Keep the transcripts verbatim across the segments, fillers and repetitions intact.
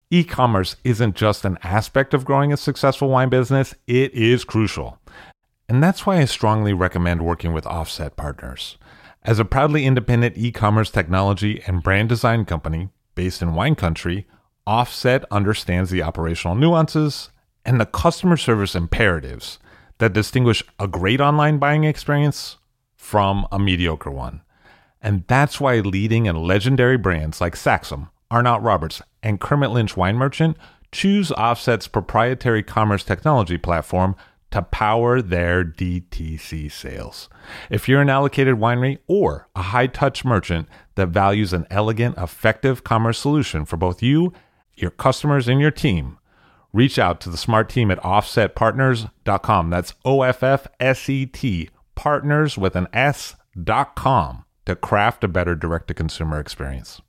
E-commerce isn't just an aspect of growing a successful wine business, it is crucial. And that's why I strongly recommend working with Offset Partners. As a proudly independent e-commerce technology and brand design company based in wine country, Offset understands the operational nuances and the customer service imperatives that distinguish a great online buying experience from a mediocre one. And that's why leading and legendary brands like Saxum, Arnott Roberts, and Kermit Lynch Wine Merchant choose Offset's proprietary commerce technology platform to power their D T C sales. If you're an allocated winery or a high-touch merchant that values an elegant, effective commerce solution for both you, your customers, and your team, reach out to the smart team at offset partners dot com. That's O F F S E T, partners with an S, dot com, to craft a better direct-to-consumer experience.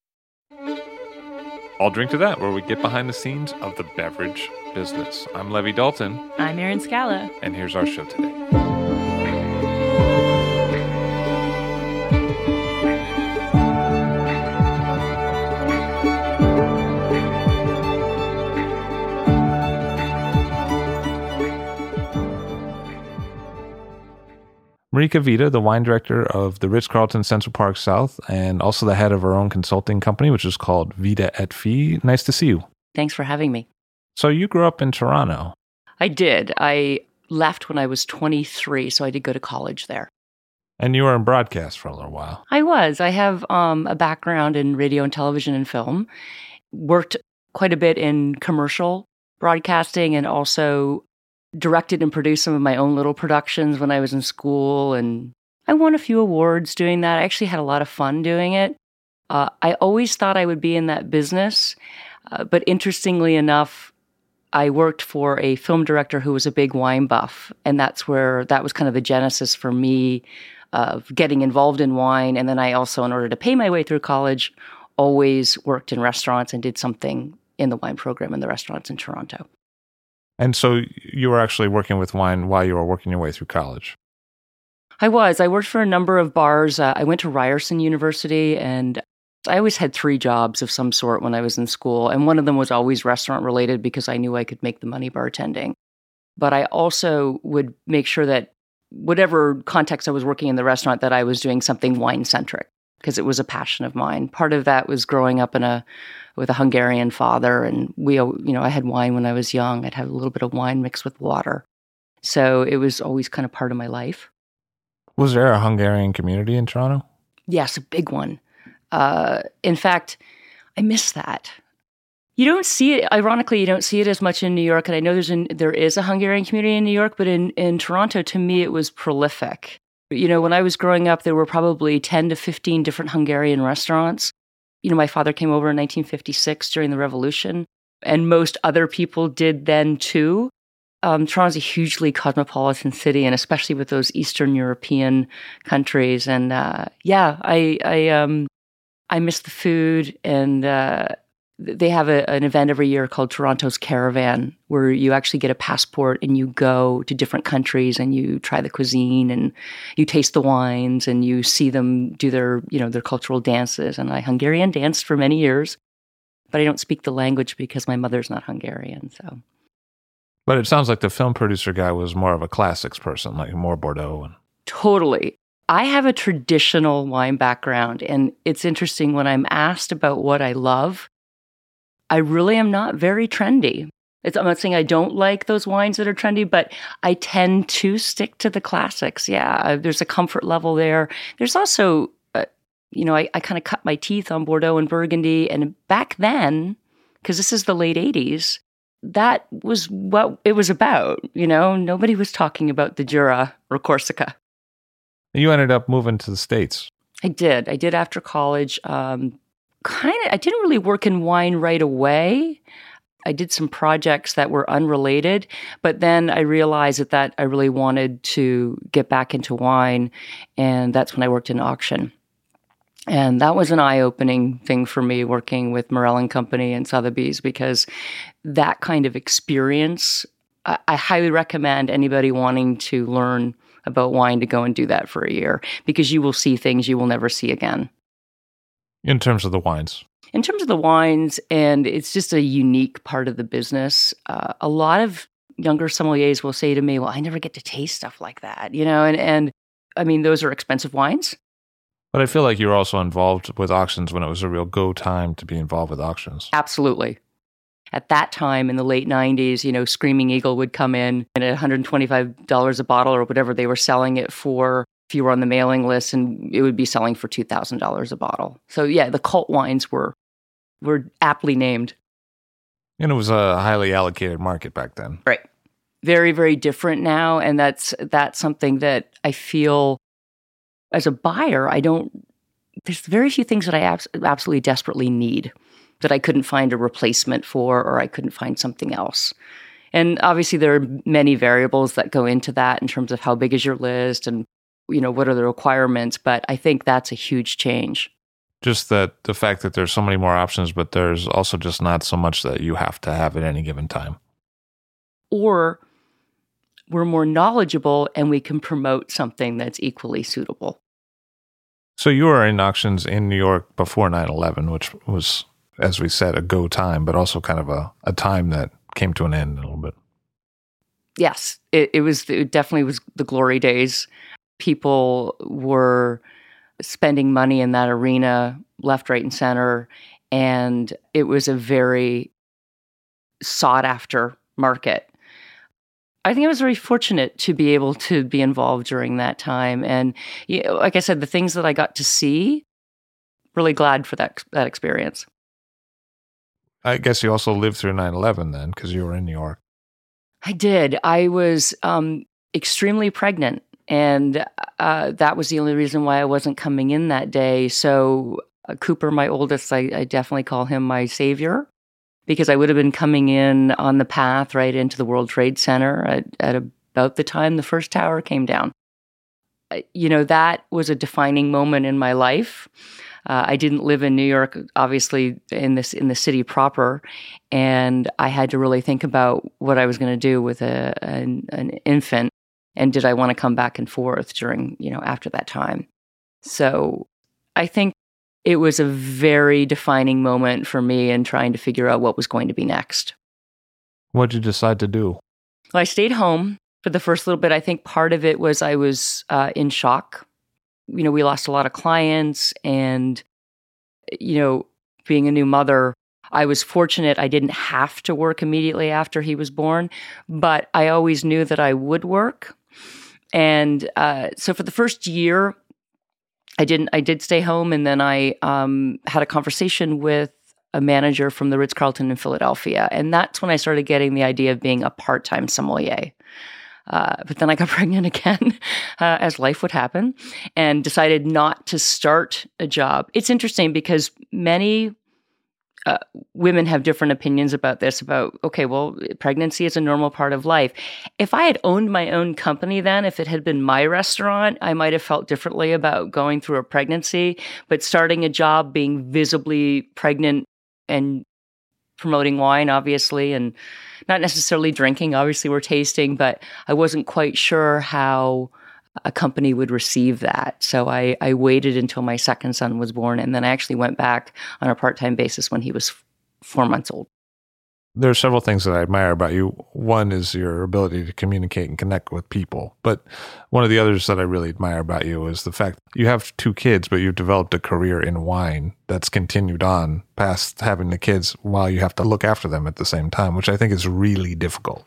I'll Drink to That, where we get behind the scenes of the beverage business. I'm Levi Dalton. I'm Erin Scala. And here's our show today. Marika Vida, the wine director of the Ritz-Carlton Central Park South, and also the head of her own consulting company, which is called Vida et Fille. Nice to see you. Thanks for having me. So you grew up in Toronto. I did. I left when I was twenty-three, so I did go to college there. And you were in broadcast for a little while. I was. I have um, a background in radio and television and film. Worked quite a bit in commercial broadcasting and also directed and produced some of my own little productions when I was in school. And I won a few awards doing that. I actually had a lot of fun doing it. Uh, I always thought I would be in that business. Uh, but interestingly enough, I worked for a film director who was a big wine buff. And that's where that was kind of the genesis for me of getting involved in wine. And then I also, in order to pay my way through college, always worked in restaurants and did something in the wine program in the restaurants in Toronto. And so you were actually working with wine while you were working your way through college. I was. I worked for a number of bars. Uh, I went to Ryerson University, and I always had three jobs of some sort when I was in school. And one of them was always restaurant related because I knew I could make the money bartending. But I also would make sure that whatever context I was working in the restaurant, that I was doing something wine-centric because it was a passion of mine. Part of that was growing up in a with a Hungarian father, and we, you know, I had wine when I was young. I'd have a little bit of wine mixed with water. So it was always kind of part of my life. Was there a Hungarian community in Toronto? Yes, a big one. Uh, in fact, I miss that. You don't see it, ironically, you don't see it as much in New York. And I know there's an, there is a Hungarian community in New York, but in, in Toronto, to me, it was prolific. You know, when I was growing up, there were probably ten to fifteen different Hungarian restaurants. You know, my father came over in nineteen fifty-six during the Revolution, and most other people did then too. Um, Toronto's a hugely cosmopolitan city, and especially with those Eastern European countries. And uh, yeah, I I um I miss the food, and uh, they have a, an event every year called Toronto's Caravan, where you actually get a passport and you go to different countries and you try the cuisine and you taste the wines and you see them do their, you know, their cultural dances. And I Hungarian danced for many years, but I don't speak the language because my mother's not Hungarian. So, but it sounds like the film producer guy was more of a classics person, like more Bordeaux. And totally. I have a traditional wine background, and it's interesting when I'm asked about what I love, I really am not very trendy. It's, I'm not saying I don't like those wines that are trendy, but I tend to stick to the classics. Yeah, uh, there's a comfort level there. There's also, uh, you know, I, I kind of cut my teeth on Bordeaux and Burgundy. And back then, because this is the late eighties, that was what it was about. You know, nobody was talking about the Jura or Corsica. You ended up moving to the States. I did. I did after college. Um, kind of, I didn't really work in wine right away. I did some projects that were unrelated, but then I realized that, that I really wanted to get back into wine, and that's when I worked in auction. And that was an eye-opening thing for me, working with Morel and Company and Sotheby's, because that kind of experience, I, I highly recommend anybody wanting to learn about wine to go and do that for a year, because you will see things you will never see again. In terms of the wines? in terms of the wines, and it's just a unique part of the business, uh, a lot of younger sommeliers will say to me, well, I never get to taste stuff like that, you know, and, and I mean, those are expensive wines. But I feel like you were also involved with auctions when it was a real go time to be involved with auctions. Absolutely. At that time in the late nineties, you know, Screaming Eagle would come in and at one hundred twenty-five dollars a bottle or whatever they were selling it for, if you were on the mailing list, and it would be selling for two thousand dollars a bottle. So yeah, the cult wines were were aptly named. And it was a highly allocated market back then. Right. Very, very different now. And that's that's something that I feel as a buyer, I don't, there's very few things that I abs- absolutely desperately need that I couldn't find a replacement for, or I couldn't find something else. And obviously there are many variables that go into that in terms of how big is your list and, you know, what are the requirements, but I think that's a huge change. Just that the fact that there's so many more options, but there's also just not so much that you have to have at any given time. Or we're more knowledgeable and we can promote something that's equally suitable. So you were in auctions in New York before nine eleven, which was, as we said, a go time, but also kind of a, a time that came to an end a little bit. Yes, it, it was, it definitely was the glory days. People were spending money in that arena left, right, and center. And it was a very sought after market. I think I was very fortunate to be able to be involved during that time. And you know, like I said, the things that I got to see, really glad for that that experience. I guess you also lived through nine eleven then, because you were in New York. I did. I was um, extremely pregnant. And uh, that was the only reason why I wasn't coming in that day. So uh, Cooper, my oldest, I, I definitely call him my savior, because I would have been coming in on the path right into the World Trade Center at, at about the time the first tower came down. Uh, you know, that was a defining moment in my life. Uh, I didn't live in New York, obviously, in this in the city proper, and I had to really think about what I was going to do with a, an, an infant. And did I want to come back and forth during, you know, after that time? So I think it was a very defining moment for me in trying to figure out what was going to be next. What did you decide to do? Well, I stayed home for the first little bit. I think part of it was I was uh, in shock. You know, we lost a lot of clients, and, you know, being a new mother, I was fortunate I didn't have to work immediately after he was born, but I always knew that I would work. And uh, so for the first year, I didn't. I did stay home, and then I um, had a conversation with a manager from the Ritz-Carlton in Philadelphia, and that's when I started getting the idea of being a part-time sommelier. Uh, but then I got pregnant again, uh, as life would happen, and decided not to start a job. It's interesting because many Uh, women have different opinions about this, about, okay, well, pregnancy is a normal part of life. If I had owned my own company then, if it had been my restaurant, I might have felt differently about going through a pregnancy. But starting a job, being visibly pregnant and promoting wine, obviously, and not necessarily drinking, obviously we're tasting, but I wasn't quite sure how a company would receive that. So I, I waited until my second son was born, and then I actually went back on a part-time basis when he was f- four months old. There are several things that I admire about you. One is your ability to communicate and connect with people. But one of the others that I really admire about you is the fact you have two kids, but you've developed a career in wine that's continued on past having the kids while you have to look after them at the same time, which I think is really difficult.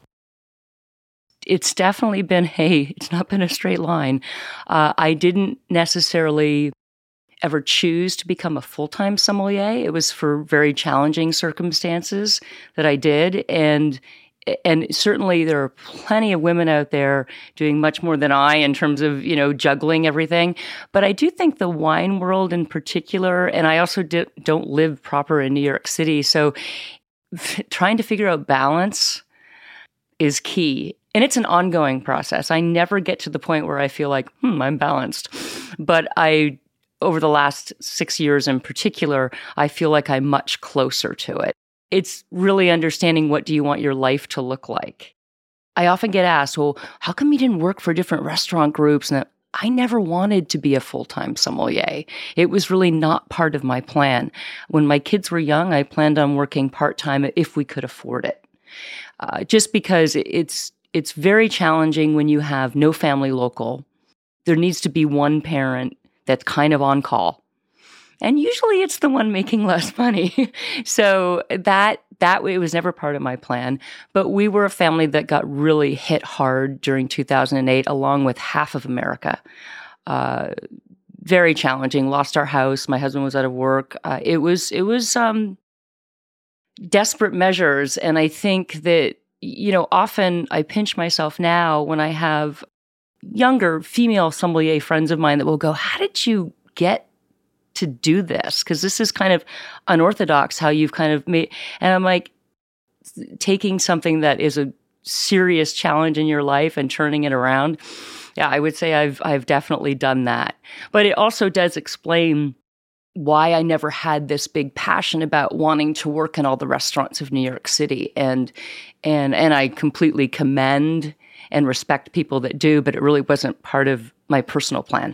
It's definitely been, hey, it's not been a straight line. Uh, I didn't necessarily ever choose to become a full-time sommelier. It was for very challenging circumstances that I did. And and certainly there are plenty of women out there doing much more than I in terms of, you know, juggling everything. But I do think the wine world in particular, and I also di- don't live proper in New York City, so f- trying to figure out balance is key. And it's an ongoing process. I never get to the point where I feel like, hmm, I'm balanced. But I, over the last six years in particular, I feel like I'm much closer to it. It's really understanding, what do you want your life to look like? I often get asked, well, how come you didn't work for different restaurant groups? And I never wanted to be a full-time sommelier. It was really not part of my plan. When my kids were young, I planned on working part-time if we could afford it. Uh, just because it's it's very challenging when you have no family local. There needs to be one parent that's kind of on call. And usually it's the one making less money. So that that way it was never part of my plan. But we were a family that got really hit hard during two thousand eight, along with half of America. Uh, very challenging. Lost our house. My husband was out of work. Uh, it was it was um, desperate measures. And I think that, you know, often I pinch myself now when I have younger female sommelier friends of mine that will go, "How did you get to do this? Because this is kind of unorthodox how you've kind of made," and I'm like, taking something that is a serious challenge in your life and turning it around. Yeah, I would say I've I've definitely done that. But it also does explain why I never had this big passion about wanting to work in all the restaurants of New York City. And and and I completely commend and respect people that do, but it really wasn't part of my personal plan.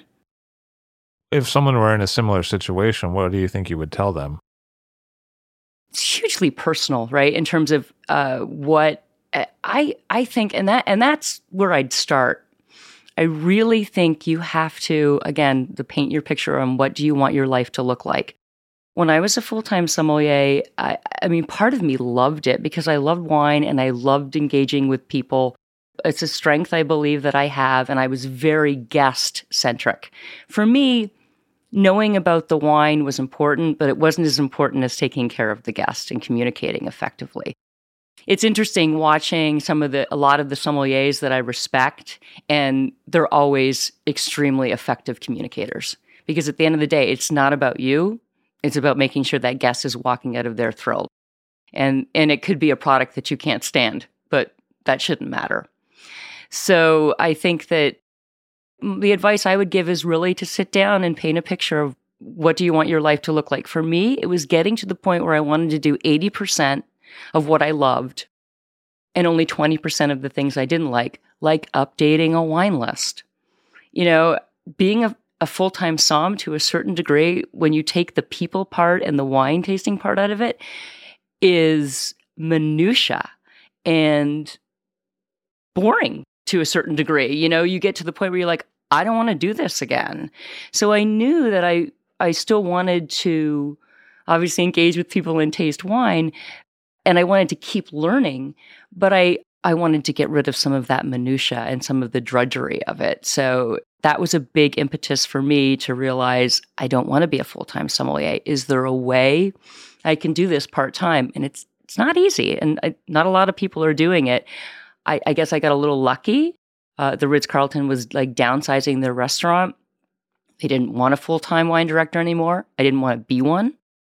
If someone were in a similar situation, what do you think you would tell them? It's hugely personal, right? In terms of uh, what I I think, and that and that's where I'd start. I really think you have to, again, to paint your picture on what do you want your life to look like. When I was a full-time sommelier, I, I mean, part of me loved it because I loved wine and I loved engaging with people. It's a strength I believe that I have, and I was very guest-centric. For me, knowing about the wine was important, but it wasn't as important as taking care of the guest and communicating effectively. It's interesting watching some of the, a lot of the sommeliers that I respect, and they're always extremely effective communicators. Because at the end of the day, it's not about you. It's about making sure that guest is walking out of there thrilled. And, and it could be a product that you can't stand, but that shouldn't matter. So I think that the advice I would give is really to sit down and paint a picture of what do you want your life to look like. For me, it was getting to the point where I wanted to do eighty percent of what I loved and only twenty percent of the things I didn't like, like updating a wine list. You know, being a, a full-time somm to a certain degree, when you take the people part and the wine tasting part out of it, is minutia and boring to a certain degree. You know, you get to the point where you're like, I don't want to do this again. So I knew that I, I still wanted to obviously engage with people and taste wine, and I wanted to keep learning, but I, I wanted to get rid of some of that minutia and some of the drudgery of it. So that was a big impetus for me to realize I don't want to be a full-time sommelier. Is there a way I can do this part-time? And it's it's not easy, and I, not a lot of people are doing it. I, I guess I got a little lucky. Uh, the Ritz-Carlton was like downsizing their restaurant. They didn't want a full-time wine director anymore. I didn't want to be one.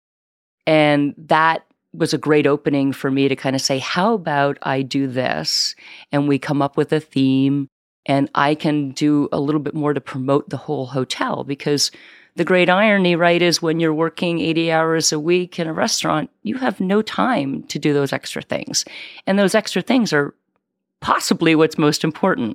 And that was a great opening for me to kind of say, how about I do this and we come up with a theme and I can do a little bit more to promote the whole hotel? Because the great irony, right, is when you're working eighty hours a week in a restaurant, you have no time to do those extra things. And those extra things are possibly what's most important.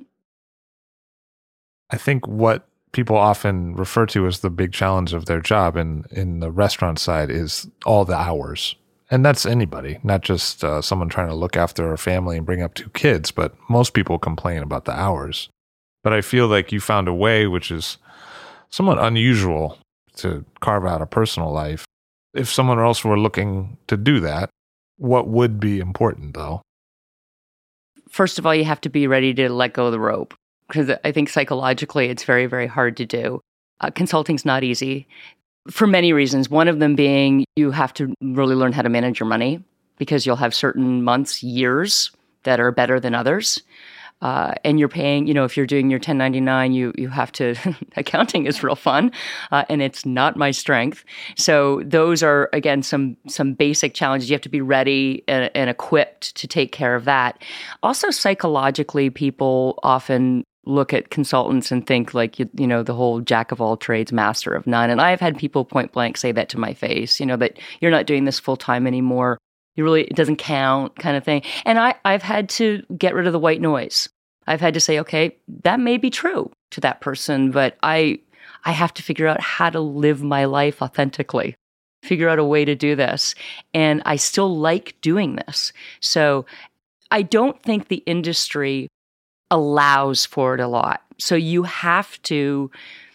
I think what people often refer to as the big challenge of their job in, in the restaurant side is all the hours. And that's anybody, not just uh, someone trying to look after a family and bring up two kids, but most people complain about the hours. But I feel like you found a way, which is somewhat unusual, to carve out a personal life. If someone else were looking to do that, what would be important, though? First of all, you have to be ready to let go of the rope, because I think psychologically it's very, very hard to do. Uh, consulting's not easy for many reasons. One of them being you have to really learn how to manage your money, because you'll have certain months, years that are better than others. Uh, and you're paying, you know, if you're doing your ten ninety-nine, you you have to, accounting is real fun, uh, and it's not my strength. So those are, again, some some basic challenges. You have to be ready and, and equipped to take care of that. Also, psychologically, people often look at consultants and think like, you, you know, the whole jack of all trades, master of none. And I've had people point blank say that to my face, you know, that you're not doing this full time anymore. You really, it doesn't count kind of thing. And I, I've had to get rid of the white noise. I've had to say, okay, that may be true to that person, but I I have to figure out how to live my life authentically, figure out a way to do this. And I still like doing this. So I don't think the industry allows for it a lot. So you have to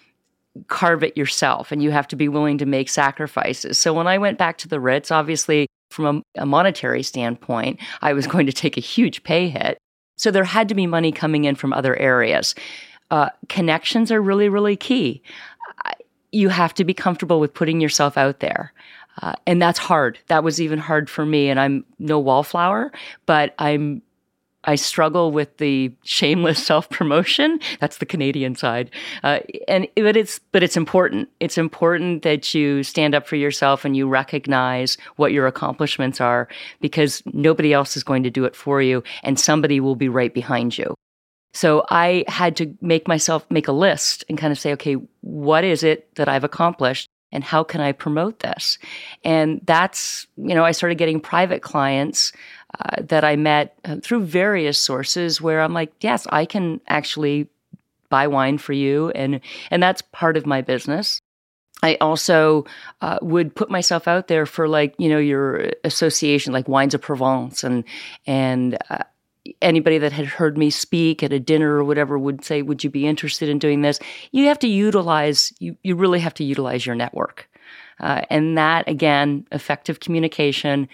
carve it yourself, and you have to be willing to make sacrifices. So when I went back to the Ritz, obviously from a, a monetary standpoint, I was going to take a huge pay hit. So there had to be money coming in from other areas. Uh, connections are really, really key. I, you have to be comfortable with putting yourself out there. Uh, and that's hard. That was even hard for me. And I'm no wallflower, but I'm I struggle with the shameless self-promotion. That's the Canadian side. Uh, and but it's but it's important. It's important that you stand up for yourself and you recognize what your accomplishments are, because nobody else is going to do it for you, and somebody will be right behind you. So I had to make myself make a list and kind of say, okay, what is it that I've accomplished? And how can I promote this? And that's, you know, I started getting private clients uh, that I met uh, through various sources where I'm like, yes, I can actually buy wine for you. And, and that's part of my business. I also uh, would put myself out there for, like, you know, your association, like Wines of Provence, and, and, uh, anybody that had heard me speak at a dinner or whatever would say, would you be interested in doing this? You have to utilize, you, you really have to utilize your network. Uh, and that, again, effective communication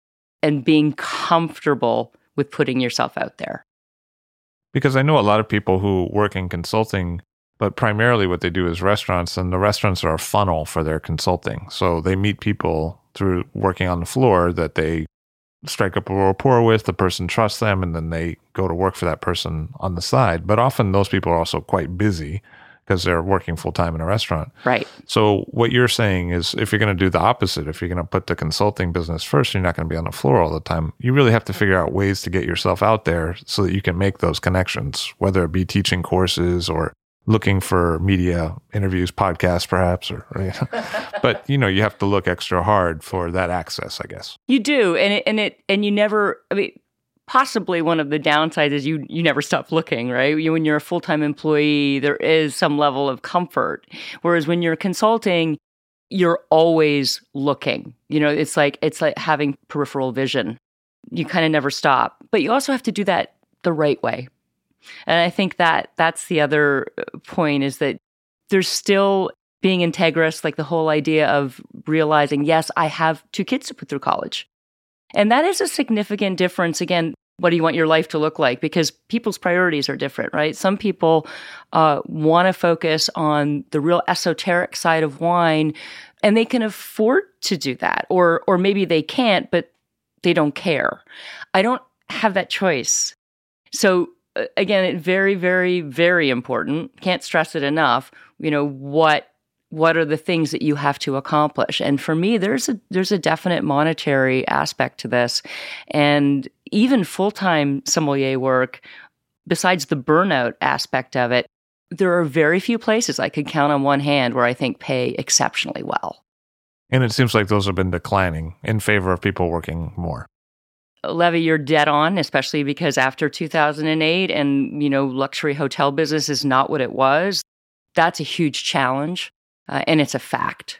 and being comfortable with putting yourself out there. Because I know a lot of people who work in consulting, but primarily what they do is restaurants, and the restaurants are a funnel for their consulting. So they meet people through working on the floor that they strike up a rapport with, the person trusts them, and then they go to work for that person on the side. But often those people are also quite busy because they're working full-time in a restaurant. Right. So what you're saying is, if you're going to do the opposite, if you're going to put the consulting business first, you're not going to be on the floor all the time. You really have to figure out ways to get yourself out there so that you can make those connections, whether it be teaching courses or looking for media interviews, podcasts, perhaps, or, or you know. But you know, you have to look extra hard for that access, I guess. You do, and it, and it, and you never. I mean, possibly one of the downsides is you you never stop looking, right? You, when you're a full time employee, there is some level of comfort, whereas when you're consulting, you're always looking. You know, it's like it's like having peripheral vision. You kind of never stop, but you also have to do that the right way. And I think that that's the other point, is that there's still being integrous, like the whole idea of realizing, yes, I have two kids to put through college. And that is a significant difference. Again, what do you want your life to look like? Because people's priorities are different, right? Some people uh, want to focus on the real esoteric side of wine, and they can afford to do that. Or, or maybe they can't, but they don't care. I don't have that choice. So again, it very, very, very important. Can't stress it enough. You know, what what are the things that you have to accomplish? And for me, there's a there's a definite monetary aspect to this. And even full-time sommelier work, besides the burnout aspect of it, there are very few places I could count on one hand where I think pay exceptionally well. And it seems like those have been declining in favor of people working more. Levy, you're dead on, especially because after two thousand eight and, you know, luxury hotel business is not what it was. That's a huge challenge, uh, and it's a fact.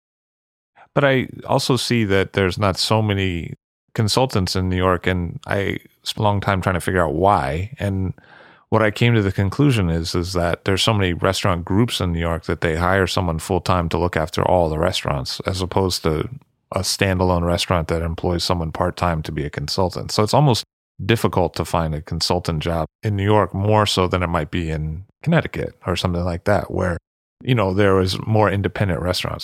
But I also see that there's not so many consultants in New York, and I spent a long time trying to figure out why. And what I came to the conclusion is, is that there's so many restaurant groups in New York that they hire someone full-time to look after all the restaurants, as opposed to a standalone restaurant that employs someone part-time to be a consultant. So it's almost difficult to find a consultant job in New York, more so than it might be in Connecticut or something like that, where, you know, there was more independent restaurants.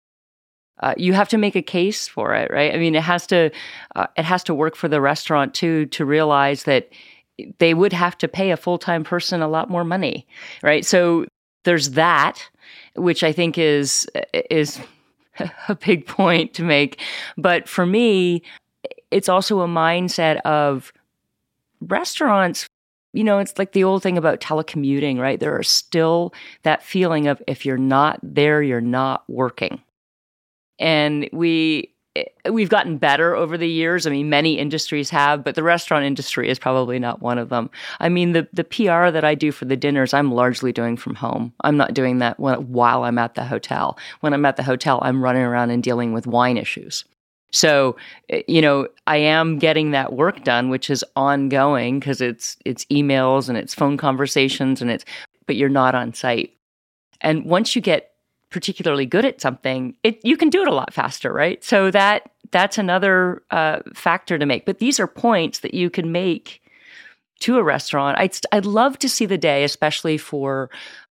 Uh, you have to make a case for it, right? I mean, it has to, uh, it has to work for the restaurant too, to realize that they would have to pay a full-time person a lot more money, right? So there's that, which I think is is a big point to make. But for me, it's also a mindset of restaurants. You know, it's like the old thing about telecommuting, right? There are still that feeling of, if you're not there, you're not working. And we it, we've gotten better over the years. I mean, many industries have, but the restaurant industry is probably not one of them. I mean, the the P R that I do for the dinners, I'm largely doing from home. I'm not doing that when, while I'm at the hotel. When I'm at the hotel, I'm running around and dealing with wine issues. So, you know, I am getting that work done, which is ongoing because it's it's emails and it's phone conversations and it's, but you're not on site. And once you get particularly good at something, it you can do it a lot faster, right? So that that's another uh, factor to make. But these are points that you can make to a restaurant. I'd I'd love to see the day, especially for,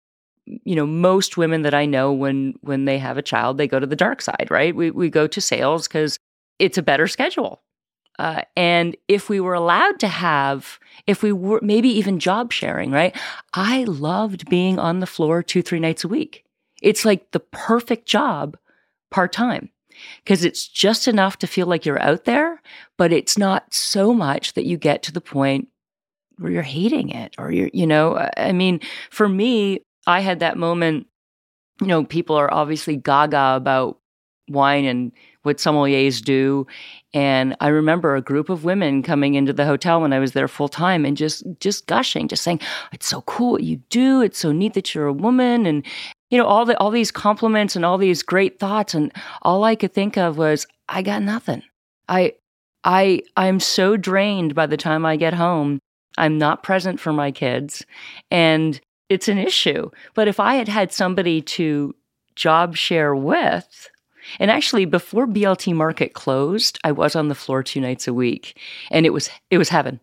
you know, most women that I know, when when they have a child, they go to the dark side, right? We we go to sales because it's a better schedule. Uh, and if we were allowed to have, if we were maybe even job sharing, right? I loved being on the floor two, three nights a week. It's like the perfect job part-time because it's just enough to feel like you're out there, but it's not so much that you get to the point where you're hating it or you're, you know, I mean, for me, I had that moment, you know, people are obviously gaga about wine and what sommeliers do. And I remember a group of women coming into the hotel when I was there full time and just, just gushing, just saying, it's so cool what you do. It's so neat that you're a woman. And, you know, all the, all these compliments and all these great thoughts. And all I could think of was, I got nothing. I, I, I'm so drained by the time I get home. I'm not present for my kids. And it's an issue. But if I had had somebody to job share with, and actually before B L T Market closed, I was on the floor two nights a week, and it was it was heaven.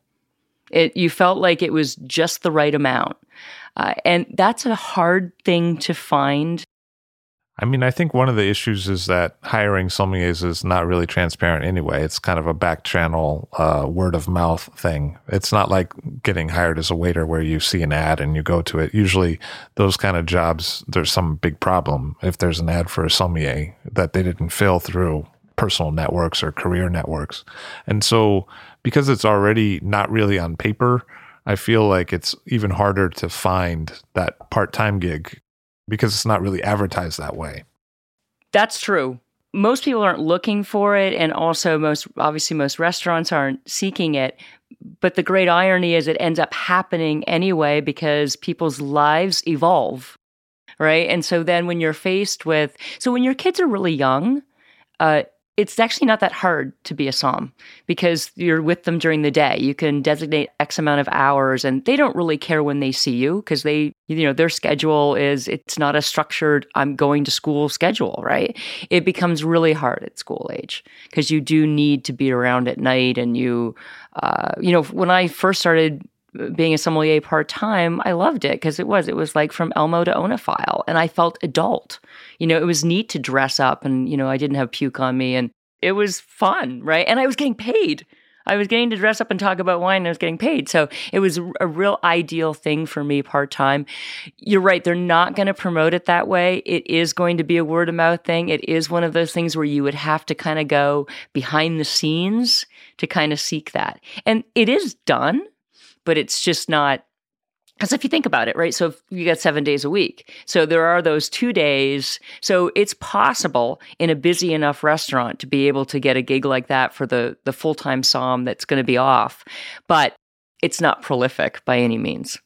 It you felt like it was just the right amount, uh, and that's a hard thing to find. I mean, I think one of the issues is that hiring sommeliers is not really transparent anyway. It's kind of a back channel, uh, word of mouth thing. It's not like getting hired as a waiter where you see an ad and you go to it. Usually those kind of jobs, there's some big problem if there's an ad for a sommelier that they didn't fill through personal networks or career networks. And so because it's already not really on paper, I feel like it's even harder to find that part-time gig because it's not really advertised that way. That's true. Most people aren't looking for it, and also most obviously most restaurants aren't seeking it. But the great irony is it ends up happening anyway because people's lives evolve, right? And so then when you're faced with, so when your kids are really young, uh, it's actually not that hard to be a somm because you're with them during the day. You can designate X amount of hours and they don't really care when they see you because they, you know, their schedule is, it's not a structured, I'm going to school schedule, right? It becomes really hard at school age because you do need to be around at night and you, uh, you know, when I first started being a sommelier part-time, I loved it because it was, it was like from Elmo to Onophile and I felt adult. You know, it was neat to dress up and, you know, I didn't have puke on me and it was fun, right? And I was getting paid. I was getting to dress up and talk about wine and I was getting paid. So it was a real ideal thing for me part-time. You're right. They're not going to promote it that way. It is going to be a word of mouth thing. It is one of those things where you would have to kind of go behind the scenes to kind of seek that. And it is done, but it's just not, because if you think about it, right? So if you got seven days a week. So there are those two days. So it's possible in a busy enough restaurant to be able to get a gig like that for the, the full-time somm that's going to be off. But it's not prolific by any means.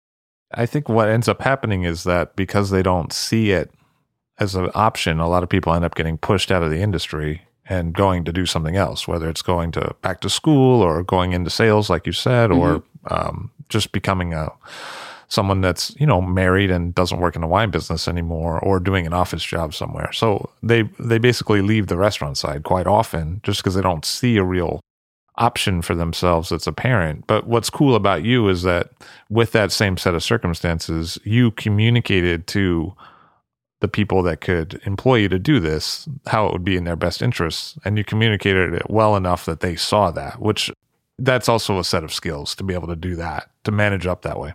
I think what ends up happening is that because they don't see it as an option, a lot of people end up getting pushed out of the industry and going to do something else, whether it's going to back to school or going into sales, like you said, mm-hmm. or um, just becoming a someone that's, you know, married and doesn't work in the wine business anymore, or doing an office job somewhere. So they they basically leave the restaurant side quite often just because they don't see a real option for themselves that's apparent. But what's cool about you is that with that same set of circumstances, you communicated to the people that could employ you to do this, how it would be in their best interests. And you communicated it well enough that they saw that, which that's also a set of skills to be able to do that, to manage up that way.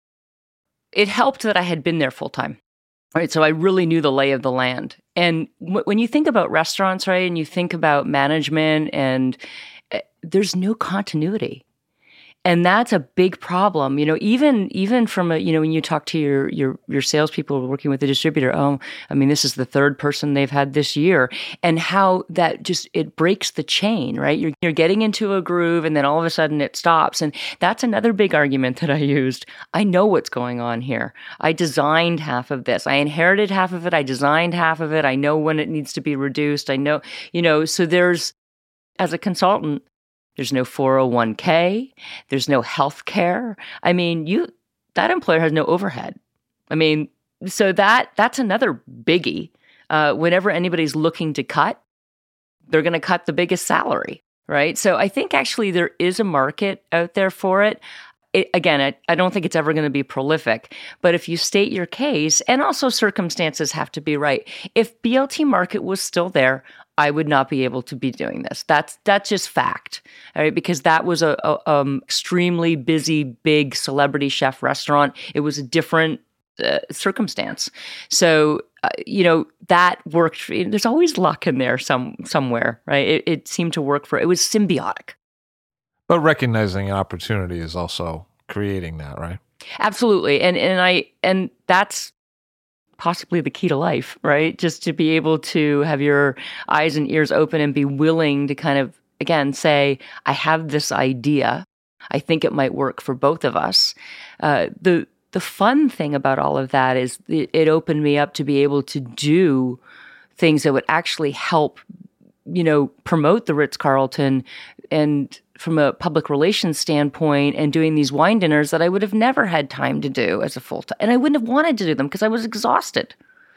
It helped that I had been there full time, right? So I really knew the lay of the land. And w- when you think about restaurants, right, and you think about management and uh, there's no continuity. And that's a big problem. You know, even even from a, you know, when you talk to your your your salespeople working with the distributor, oh, I mean, this is the third person they've had this year, and how that just, it breaks the chain, right? You're you're getting into a groove, and then all of a sudden it stops. And that's another big argument that I used. I know what's going on here. I designed half of this. I inherited half of it. I designed half of it. I know when it needs to be reduced. I know, you know, so there's, as a consultant, there's no four oh one k. There's no health care. I mean, you that employer has no overhead. I mean, so that that's another biggie. Uh, whenever anybody's looking to cut, they're going to cut the biggest salary, right? So I think actually there is a market out there for it. It, again, I, I don't think it's ever going to be prolific, but if you state your case, and also circumstances have to be right. If B L T market was still there, I would not be able to be doing this. That's that's just fact, all right? Because that was a, a um, extremely busy, big celebrity chef restaurant. It was a different uh, circumstance. So uh, you know that worked. There's always luck in there some somewhere, right? It, it seemed to work for. It was symbiotic. But recognizing an opportunity is also creating that, right? Absolutely, and and I and that's possibly the key to life, right? Just to be able to have your eyes and ears open and be willing to kind of, again, say, I have this idea. I think it might work for both of us. Uh, the the fun thing about all of that is it, it opened me up to be able to do things that would actually help, you know, promote the Ritz-Carlton, and from a public relations standpoint, and doing these wine dinners that I would have never had time to do as a full-time. And I wouldn't have wanted to do them because I was exhausted.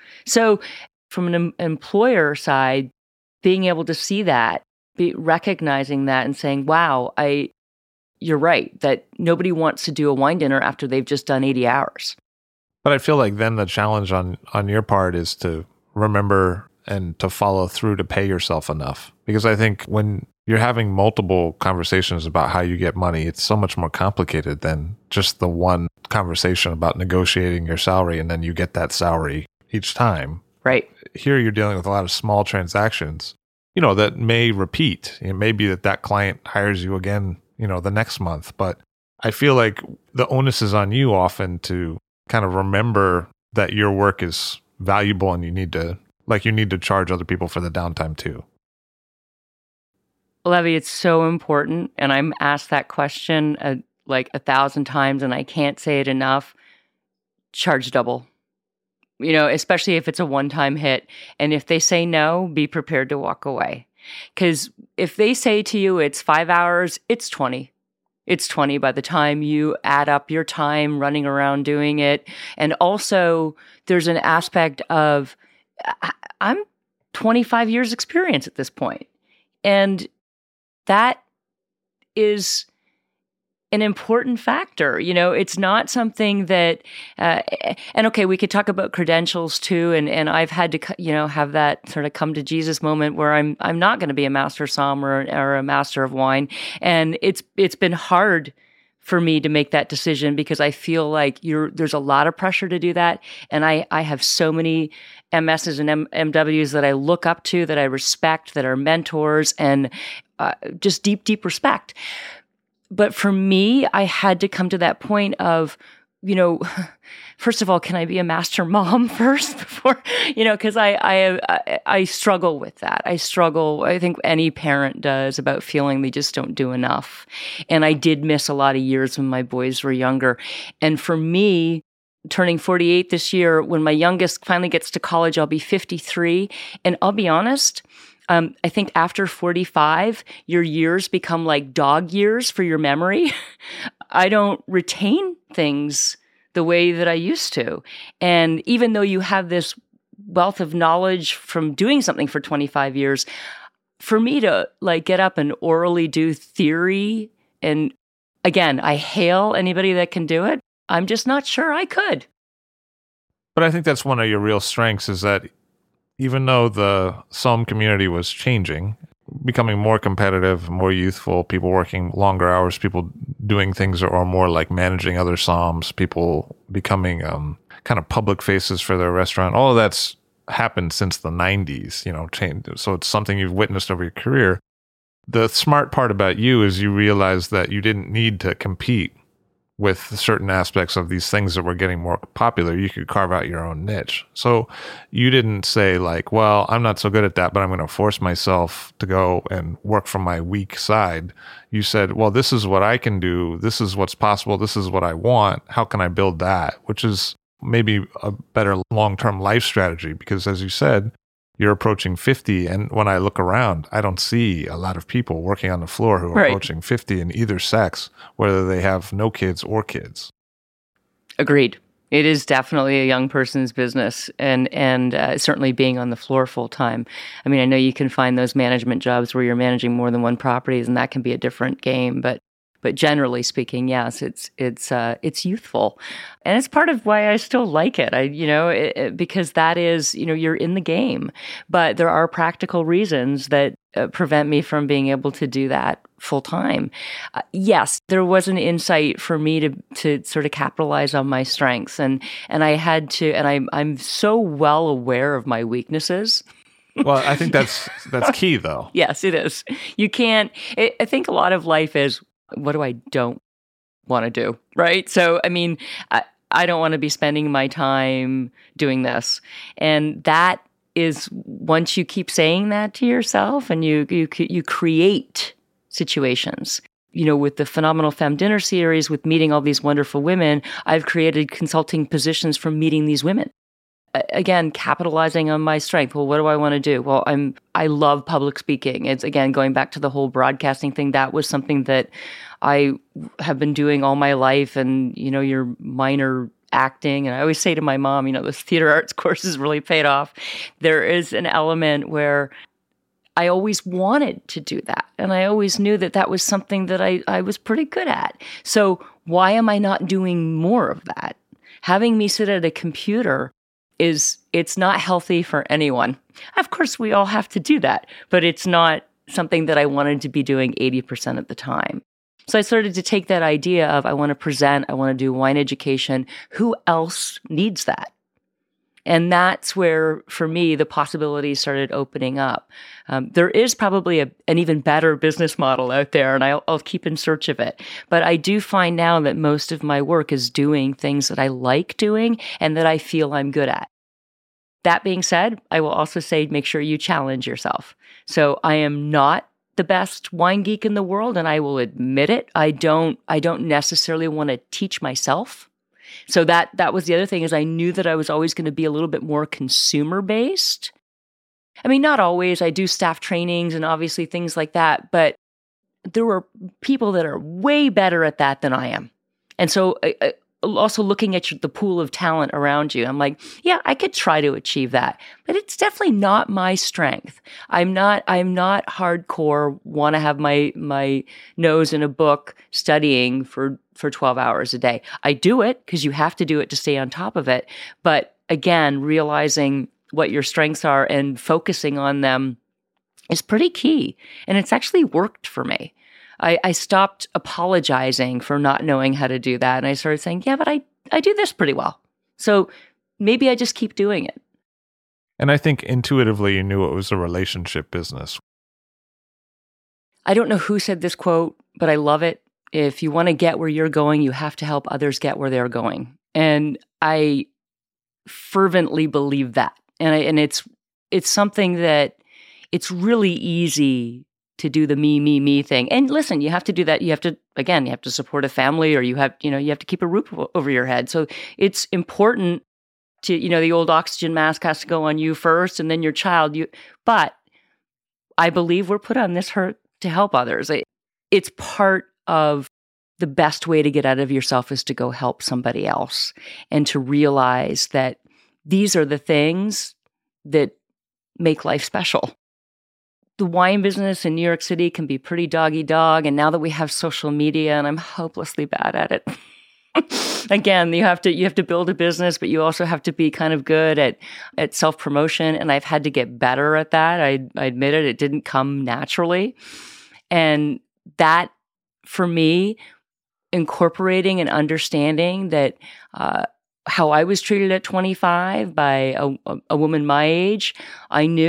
So from an em- employer side, being able to see that, be recognizing that and saying, wow, I, you're right, that nobody wants to do a wine dinner after they've just done eighty hours. But I feel like then the challenge on, on your part is to remember and to follow through to pay yourself enough. Because I think when you're having multiple conversations about how you get money, it's so much more complicated than just the one conversation about negotiating your salary and then you get that salary each time. Right. Here you're dealing with a lot of small transactions, you know, that may repeat. It may be that that client hires you again, you know, the next month. But I feel like the onus is on you often to kind of remember that your work is valuable and you need to, like you need to charge other people for the downtime too. Levy, it's so important, and I'm asked that question uh, like a thousand times, and I can't say it enough. Charge double, you know, especially if it's a one-time hit. And if they say no, be prepared to walk away. Because if they say to you it's five hours, it's twenty. It's twenty by the time you add up your time running around doing it. And also, there's an aspect of, I'm twenty-five years experience at this point. And that is an important factor. You know, it's not something that, uh, and okay, we could talk about credentials too. And, and I've had to, you know, have that sort of come to Jesus moment where I'm, I'm not going to be a master somm or, or a master of wine. And it's, it's been hard for me to make that decision because I feel like you're, there's a lot of pressure to do that. And I, I have so many M Ss and M- MWs that I look up to, that I respect, that are mentors, and uh, just deep, deep respect. But for me, I had to come to that point of, you know, first of all, can I be a master mom first before, you know, because I, I I I struggle with that. I struggle, I think any parent does, about feeling they just don't do enough. And I did miss a lot of years when my boys were younger. And for me, turning forty-eight this year, when my youngest finally gets to college, I'll be fifty-three. And I'll be honest, Um, I think after forty-five, your years become like dog years for your memory. I don't retain things the way that I used to. And even though you have this wealth of knowledge from doing something for twenty-five years, for me to like get up and orally do theory, and again, I hail anybody that can do it. I'm just not sure I could. But I think that's one of your real strengths, is that even though the somm community was changing, becoming more competitive, more youthful, people working longer hours, people doing things that are more like managing other somms, people becoming um, kind of public faces for their restaurant, all of that's happened since the nineties, you know, change. So it's something you've witnessed over your career. the smart part about you is you realized that you didn't need to compete with certain aspects of these things that were getting more popular. You could carve out your own niche. So you didn't say like, well, I'm not so good at that, but I'm going to force myself to go and work from my weak side. You said, well, this is what I can do. This is what's possible. This is what I want. How can I build that? Which is maybe a better long-term life strategy, because as you said, you're approaching fifty. And when I look around, I don't see a lot of people working on the floor who are right. approaching fifty in either sex, whether they have no kids or kids. Agreed. It is definitely a young person's business, and and uh, certainly being on the floor full time. I mean, I know you can find those management jobs where you're managing more than one properties, and that can be a different game. But but generally speaking, yes, it's it's uh, it's youthful, and it's part of why I still like it. I you know it, it, because that is you know you're in the game, but there are practical reasons that uh, prevent me from being able to do that full time. Uh, yes, there was an insight for me to to sort of capitalize on my strengths, and and I had to, and I'm I'm so well aware of my weaknesses. Well, I think that's that's key, though. Yes, it is. You can't. It, I think a lot of life is, what do I don't want to do, right? So, I mean, I, I don't want to be spending my time doing this, and that is, once you keep saying that to yourself, and you you you create situations. You know, with the Phenomenal Femme Dinner series, with meeting all these wonderful women, I've created consulting positions from meeting these women. Again, capitalizing on my strength. Well, what do I want to do? Well, I'm, I love public speaking. It's, again, going back to the whole broadcasting thing. That was something that I have been doing all my life. And, you know, your minor acting. And I always say to my mom, you know, this theater arts course has really paid off. There is an element where I always wanted to do that. And I always knew that that was something that I, I was pretty good at. So why am I not doing more of that? Having me sit at a computer is, it's not healthy for anyone. Of course, we all have to do that, but it's not something that I wanted to be doing eighty percent of the time. So I started to take that idea of, I want to present, I want to do wine education. Who else needs that? And that's where, for me, the possibilities started opening up. Um, there is probably a, an even better business model out there, and I'll, I'll keep in search of it. But I do find now that most of my work is doing things that I like doing and that I feel I'm good at. That being said, I will also say, make sure you challenge yourself. So I am not the best wine geek in the world, and I will admit it. I don't, I don't necessarily want to teach myself. So that that was the other thing, is I knew that I was always going to be a little bit more consumer-based. I mean, not always. I do staff trainings and obviously things like that, but there were people that are way better at that than I am. And so uh, also looking at the pool of talent around you, I'm like, yeah, I could try to achieve that, but it's definitely not my strength. I'm not, I'm not hardcore, want to have my, my nose in a book studying for, for twelve hours a day. I do it because you have to do it to stay on top of it. But again, realizing what your strengths are and focusing on them is pretty key. And it's actually worked for me. I, I stopped apologizing for not knowing how to do that. And I started saying, yeah, but I, I do this pretty well. So maybe I just keep doing it. And I think intuitively you knew it was a relationship business. I don't know who said this quote, but I love it. If you want to get where you're going, you have to help others get where they're going. And I fervently believe that. And I, and it's it's something that it's really easy to do the me, me, me thing. And listen, you have to do that. You have to, again, you have to support a family, or you have, you know, you have to keep a roof over your head. So it's important to, you know, the old oxygen mask has to go on you first and then your child. You, but I believe we're put on this earth to help others. It, it's part of the best way to get out of yourself is to go help somebody else, and to realize that these are the things that make life special. The wine business in New York City can be pretty dog-eat-dog, and now that we have social media, and I'm hopelessly bad at it. Again, you have to you have to build a business, but you also have to be kind of good at at self-promotion, and I've had to get better at that. I, I admit it; it didn't come naturally, and that, for me, incorporating and understanding that uh, how I was treated at twenty-five by a, a, a woman my age, I knew.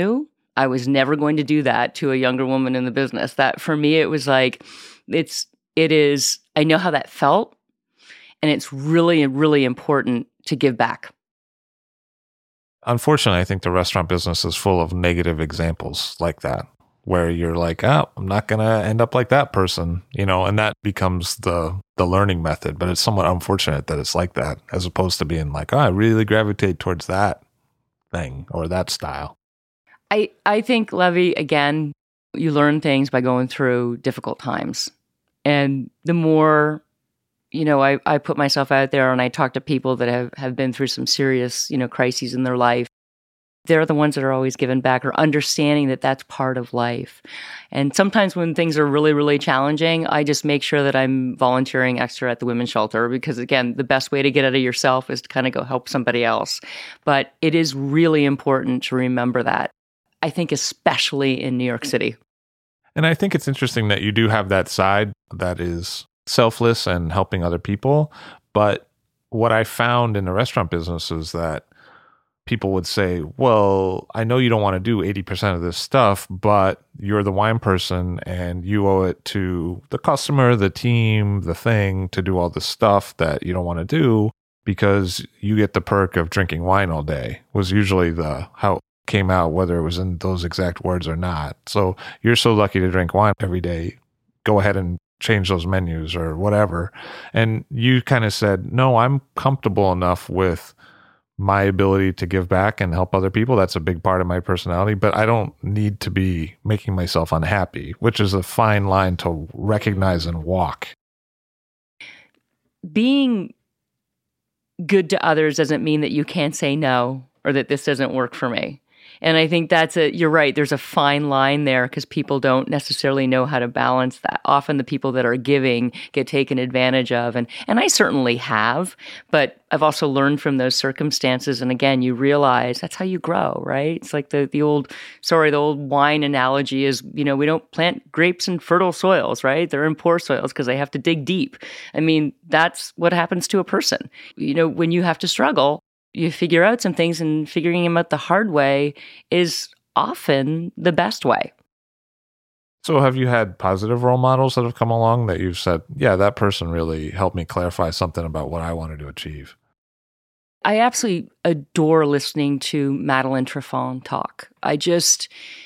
I was never going to do that to a younger woman in the business. That for me, it was like, it's, it is, I know how that felt. And it's really, really important to give back. Unfortunately, I think the restaurant business is full of negative examples like that, where you're like, oh, I'm not going to end up like that person, you know, and that becomes the the learning method. But it's somewhat unfortunate that it's like that, as opposed to being like, oh, I really gravitate towards that thing or that style. I, I think, Levi, again, you learn things by going through difficult times. And the more, you know, I, I put myself out there and I talk to people that have, have been through some serious, you know, crises in their life. They're the ones that are always giving back or understanding that that's part of life. And sometimes when things are really, really challenging, I just make sure that I'm volunteering extra at the women's shelter because, again, the best way to get out of yourself is to kind of go help somebody else. But it is really important to remember that, I think, especially in New York City. And I think it's interesting that you do have that side that is selfless and helping other people. But what I found in the restaurant business is that people would say, well, I know you don't want to do eighty percent of this stuff, but you're the wine person and you owe it to the customer, the team, the thing to do all this stuff that you don't want to do because you get the perk of drinking wine all day, was usually the how it came out, whether it was in those exact words or not. So you're so lucky to drink wine every day. Go ahead and change those menus or whatever. And you kind of said, no, I'm comfortable enough with my ability to give back and help other people. That's a big part of my personality, but I don't need to be making myself unhappy, which is a fine line to recognize and walk. Being good to others doesn't mean that you can't say no or that this doesn't work for me. And I think that's a, you're right, there's a fine line there because people don't necessarily know how to balance that. Often the people that are giving get taken advantage of. And, and I certainly have, but I've also learned from those circumstances. And again, you realize that's how you grow, right? It's like the, the old, sorry, the old wine analogy is, you know, we don't plant grapes in fertile soils, right? They're in poor soils because they have to dig deep. I mean, that's what happens to a person. You know, when you have to struggle, you figure out some things, and figuring them out the hard way is often the best way. So have you had positive role models that have come along that you've said, yeah, that person really helped me clarify something about what I wanted to achieve? I absolutely adore listening to Madeline Trefon talk. I just,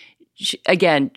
again,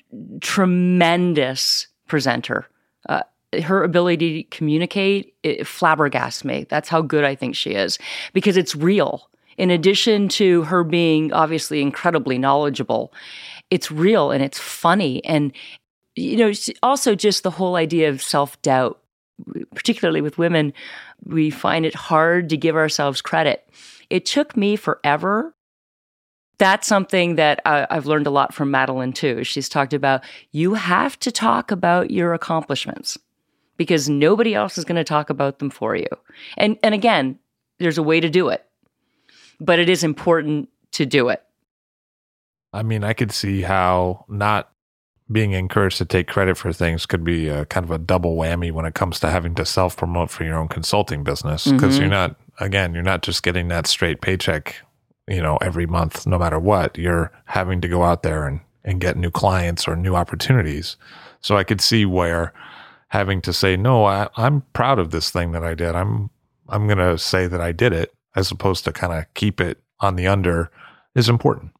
tremendous presenter. Uh, her ability to communicate, it flabbergasts me. That's how good I think she is, because it's real. In addition to her being obviously incredibly knowledgeable, it's real and it's funny. And, you know, also just the whole idea of self-doubt, particularly with women, we find it hard to give ourselves credit. It took me forever. That's something that I, I've learned a lot from Madeline too. She's talked about, you have to talk about your accomplishments, because nobody else is going to talk about them for you. And and again, there's a way to do it, but it is important to do it. I mean, I could see how not being encouraged to take credit for things could be a kind of a double whammy when it comes to having to self-promote for your own consulting business, because mm-hmm. you're not, again, you're not just getting that straight paycheck, you know, every month, no matter what. You're having to go out there and, and get new clients or new opportunities. So I could see where having to say, no, I, I'm proud of this thing that I did. I'm I'm going to say that I did it, as opposed to kind of keep it on the under, is important.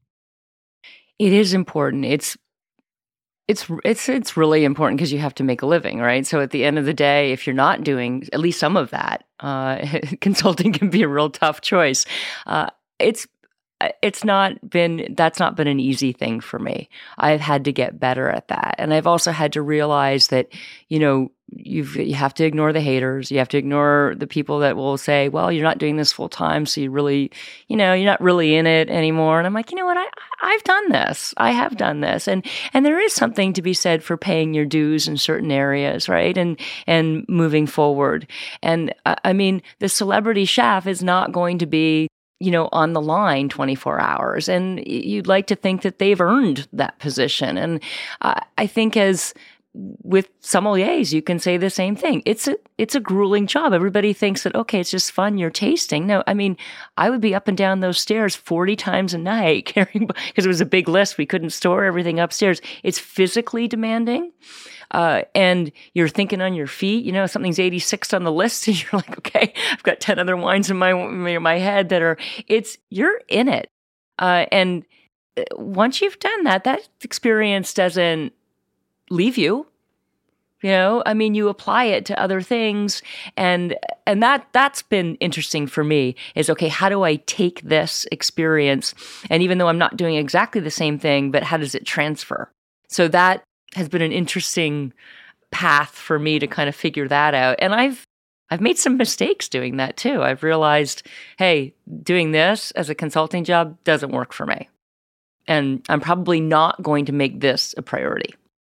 It is important. It's it's it's it's really important because you have to make a living, right? So at the end of the day, if you're not doing at least some of that, uh, consulting can be a real tough choice. Uh, it's It's not been, that's not been an easy thing for me. I've had to get better at that. And I've also had to realize that, you know, you've, you have to ignore the haters. You have to ignore the people that will say, well, you're not doing this full time. So you really, you know, you're not really in it anymore. And I'm like, you know what? I, I've done this. I have done this. And, and there is something to be said for paying your dues in certain areas, right? And, and moving forward. And uh, I mean, the celebrity chef is not going to be, you know, on the line twenty-four hours. And you'd like to think that they've earned that position. And uh, I think as with sommeliers, you can say the same thing. It's a it's a grueling job. Everybody thinks that, okay, it's just fun, you're tasting. No, I mean, I would be up and down those stairs forty times a night carrying, because it was a big list. We couldn't store everything upstairs. It's physically demanding. Uh, and you're thinking on your feet, you know, something's eighty-sixth on the list, and you're like, okay, I've got ten other wines in my my head that are, it's, you're in it. Uh, and once you've done that, that experience doesn't leave you. You know, I mean, you apply it to other things, and and that that's been interesting for me. Is, okay, how do I take this experience, and even though I'm not doing exactly the same thing, but how does it transfer? So that has been an interesting path for me to kind of figure that out. And I've I've made some mistakes doing that too. I've realized, hey, doing this as a consulting job doesn't work for me, and I'm probably not going to make this a priority.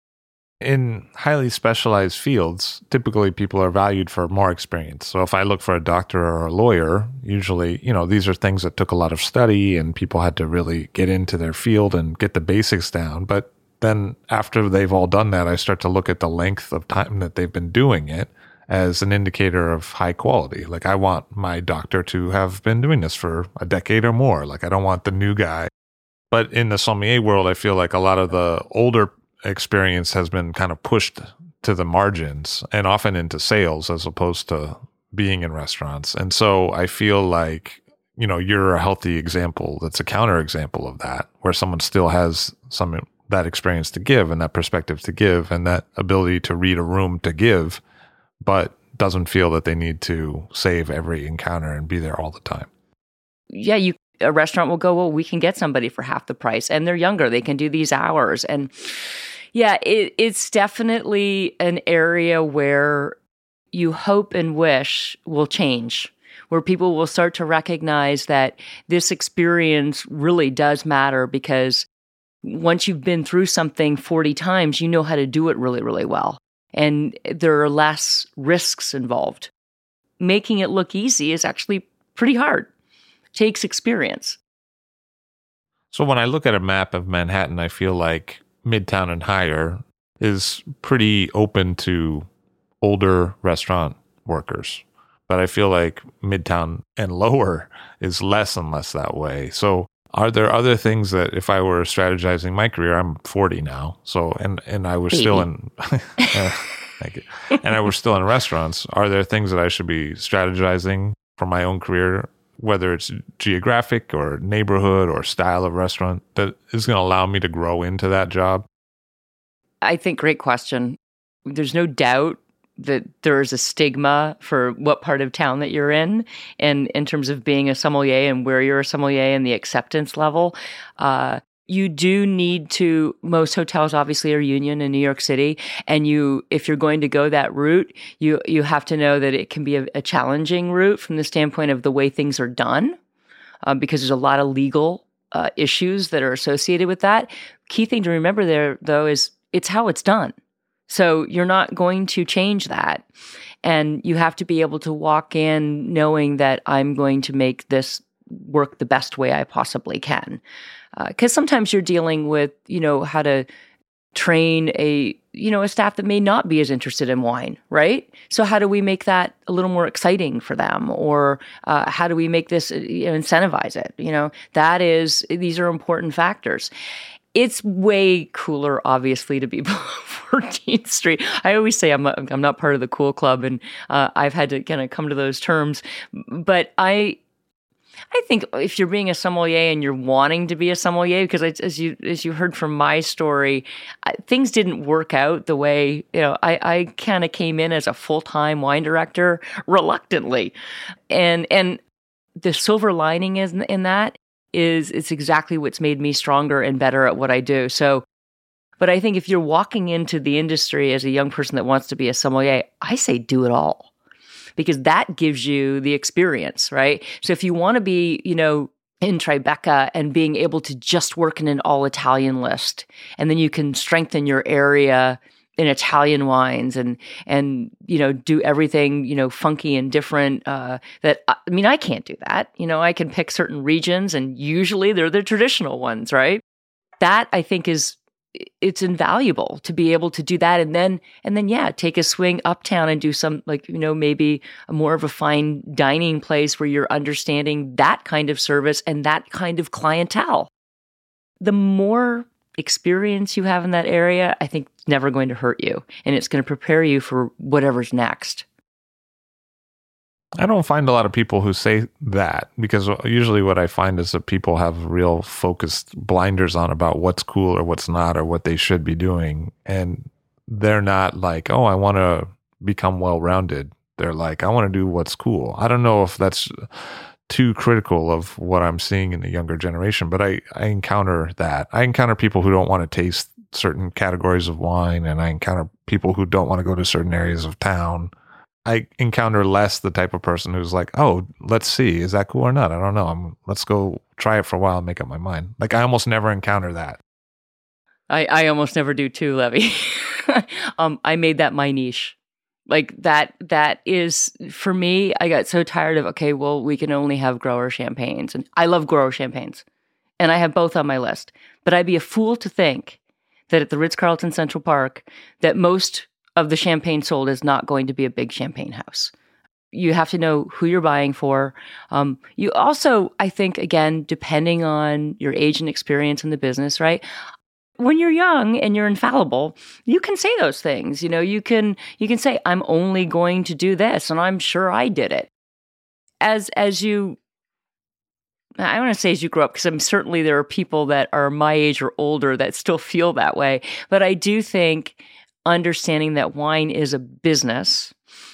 In highly specialized fields, typically people are valued for more experience. So if I look for a doctor or a lawyer, usually, you know, these are things that took a lot of study and people had to really get into their field and get the basics down. But then after they've all done that, I start to look at the length of time that they've been doing it as an indicator of high quality. Like, I want my doctor to have been doing this for a decade or more. Like, I don't want the new guy. But in the sommelier world, I feel like a lot of the older experience has been kind of pushed to the margins and often into sales as opposed to being in restaurants. And so I feel like, you know, you're a healthy example that's a counter example of that, where someone still has some that experience to give and that perspective to give and that ability to read a room to give, but doesn't feel that they need to save every encounter and be there all the time. Yeah, you a restaurant will go, well, we can get somebody for half the price, and they're younger. They can do these hours. And yeah, it, it's definitely an area where you hope and wish will change, where people will start to recognize that this experience really does matter, because once you've been through something forty times, you know how to do it really, really well. And there are less risks involved. Making it look easy is actually pretty hard. Takes experience. So when I look at a map of Manhattan, I feel like Midtown and higher is pretty open to older restaurant workers. But I feel like Midtown and lower is less and less that way. So are there other things that, if I were strategizing my career, I'm forty now, so and and I was Baby. still in uh, thank you. And I was still in restaurants, are there things that I should be strategizing for my own career, whether it's geographic or neighborhood or style of restaurant, that is going to allow me to grow into that job? I think great question. There's no doubt that there is a stigma for what part of town that you're in, and in terms of being a sommelier and where you're a sommelier and the acceptance level. Uh, you do need to, most hotels obviously are union in New York City. And you, if you're going to go that route, you, you have to know that it can be a, a challenging route from the standpoint of the way things are done, uh, because there's a lot of legal uh, issues that are associated with that. Key thing to remember there, though, is it's how it's done. So you're not going to change that. And you have to be able to walk in knowing that I'm going to make this work the best way I possibly can. Because uh, sometimes you're dealing with, you know, how to train a, you know, a staff that may not be as interested in wine, right? So how do we make that a little more exciting for them? Or uh, how do we make this, you know, incentivize it? You know, that is, these are important factors. It's way cooler, obviously, to be below fourteenth Street. I always say I'm a, I'm not part of the cool club, and uh, I've had to kind of come to those terms. But I, I think if you're being a sommelier and you're wanting to be a sommelier, because as you as you heard from my story, I, things didn't work out the way, you know. I, I kind of came in as a full time wine director reluctantly, and and the silver lining is in, in that. is it's exactly what's made me stronger and better at what I do. So, but I think if you're walking into the industry as a young person that wants to be a sommelier, I say do it all, because that gives you the experience, right? So if you want to be, you know, in Tribeca and being able to just work in an all Italian list, and then you can strengthen your area in Italian wines and, and, you know, do everything, you know, funky and different, uh, that, I mean, I can't do that. You know, I can pick certain regions, and usually they're the traditional ones, right? That I think is, it's invaluable to be able to do that. And then, and then, yeah, take a swing uptown and do some, like, you know, maybe a more of a fine dining place where you're understanding that kind of service and that kind of clientele. The more experience you have in that area, I think it's never going to hurt you, and it's going to prepare you for whatever's next. I don't find a lot of people who say that, because usually what I find is that people have real focused blinders on about what's cool or what's not or what they should be doing. And they're not like, oh, I want to become well-rounded. They're like, I want to do what's cool. I don't know if that's too critical of what I'm seeing in the younger generation, but I, I encounter that. I encounter people who don't want to taste certain categories of wine, and I encounter people who don't want to go to certain areas of town. I encounter less the type of person who's like, oh, let's see, is that cool or not? I don't know. I'm, let's go try it for a while and make up my mind. Like, I almost never encounter that. I, I almost never do too, Levy. um, I made that my niche. Like that, that is, for me, I got so tired of, okay, well, we can only have grower champagnes. And I love grower champagnes. And I have both on my list. But I'd be a fool to think that at the Ritz-Carlton Central Park, that most of the champagne sold is not going to be a big champagne house. You have to know who you're buying for. Um, you also, I think, again, depending on your age and experience in the business, right? When you're young and you're infallible, you can say those things. You know, you can you can say, I'm only going to do this, and I'm sure I did it. As as you, I don't want to say as you grow up, because I'm certainly there are people that are my age or older that still feel that way. But I do think understanding that wine is a business.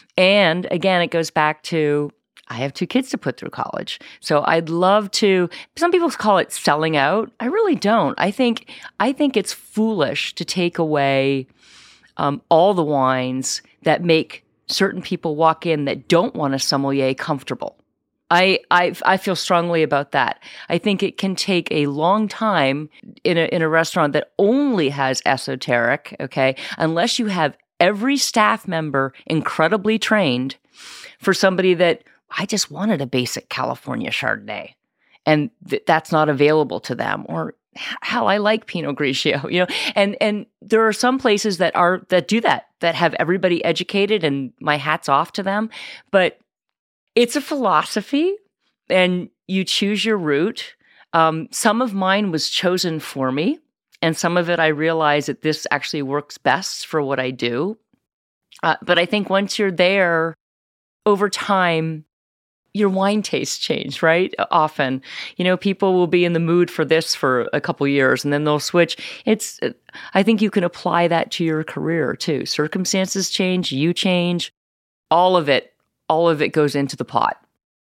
And again, it goes back to, I have two kids to put through college. So I'd love to, some people call it selling out. I really don't. I think, I think it's foolish to take away um, all the wines that make certain people walk in that don't want a sommelier comfortable. I, I I feel strongly about that. I think it can take a long time in a in a restaurant that only has esoteric, okay, unless you have every staff member incredibly trained, for somebody that, I just wanted a basic California Chardonnay, and th- that's not available to them. Or hell, I like Pinot Grigio, you know, and and there are some places that are that do that, that have everybody educated, and my hat's off to them. But it's a philosophy, and you choose your route. Um, some of mine was chosen for me, and some of it I realized that this actually works best for what I do. Uh, but I think once you're there, over time, your wine tastes change, right? Often, you know, people will be in the mood for this for a couple years, and then they'll switch. It's, I think you can apply that to your career too. Circumstances change, you change, all of it. All of it goes into the pot.